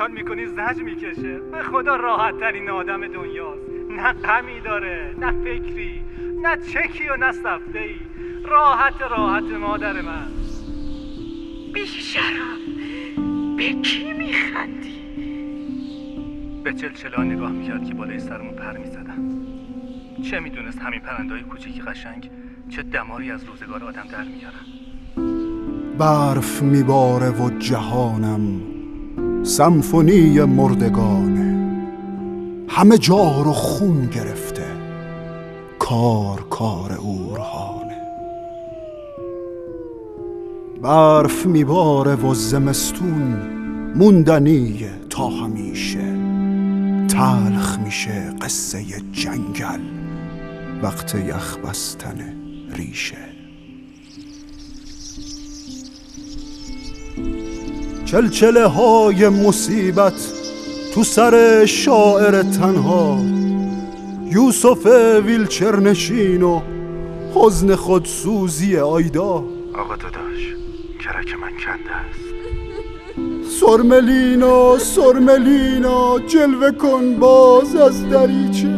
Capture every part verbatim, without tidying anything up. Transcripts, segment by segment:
استقبال میکنی زج میکشه. به خدا راحت ترین آدم دنیاست. نه غمی داره، نه فکری، نه چکی و نه صفته‌ای. راحت راحت مادر من. بیشرم، به کی میخندی؟ به چلچلا نگاه میکرد که بالای سرمون پر میزدن. چه میدونست همین پرنده‌های کوچیکی قشنگ چه دماری از روزگار آدم در میارن. برف میباره و جهانم سمفونی مردگانه، همه جا رو خون گرفته، کار کار اورهانه. برف میباره و زمستون موندنیه تا همیشه، تلخ میشه قصه جنگل وقت یخ بستن ریشه. چلچله های مصیبت تو سر شاعر تنها، یوسف ویلچر نشین و حزن خودسوزی آیدا. آقا داداش کرک من کنده است. سرملینا سرملینا جلوه کن باز از دریچه،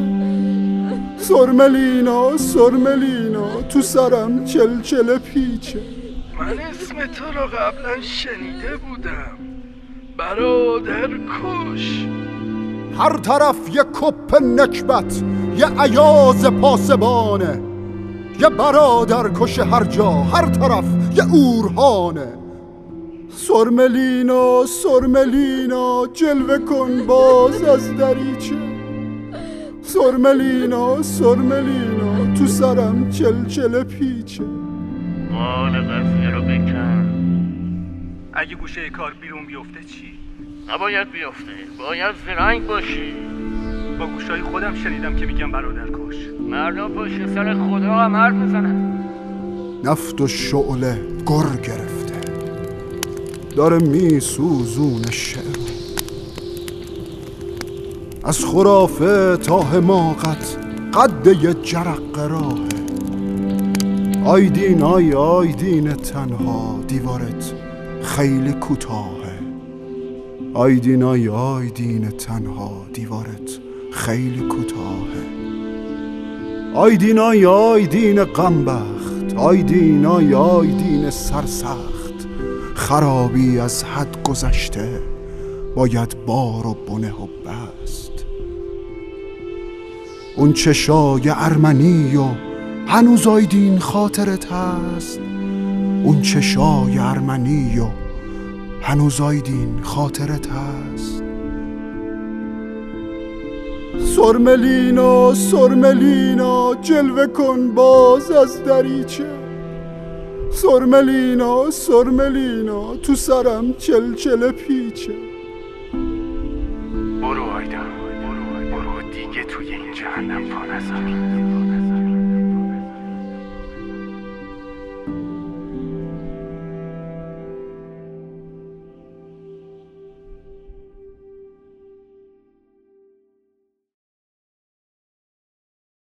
سرملینا سرملینا تو سرم چلچله پیچه. من اسم تو رو قبلا شنیده بودم، برادر کش. هر طرف یه کپ نکبت، یه عیاز پاسبانه، یه برادر کش هر جا، هر طرف یه اورهانه. سرملینا سرملینا جلوه کن باز از دریچه، سرملینا سرملینا تو سرم چلچله پیچه. مال قضیه رو بکن. اگه گوشه کار بیرون بیفته چی؟ نباید بیفته، باید زرنگ باشی. با گوشای خودم شنیدم که میگم برادر کش. مردم پشت سر خدا هم حرف میزنن. نفت و شعله گر گرفته، داره میسوزون شعر. از خرافه تا حماقت قد یه جرقه راهه. آیدین آی آیدین تنها دیوارت خیلی کوتاهه. آیدین آی آیدین تنها دیوارت خیلی کوتاهه. آیدین آی آیدین غمبخت، آیدین آی آیدین سرسخت. خرابی از حد گذشته، باید بار و بنه و بست. اون چشای ارمنی و هنوز آیدین خاطرت هست. اون چشای ارمنی و هنوز آیدین خاطرت هست. سرملینا سرملینا جلوه کن باز از دریچه، سرملینا سرملینا تو سرم چلچله پیچه. برو آیدن، برو, برو دیگه توی این جهنم پا نذار.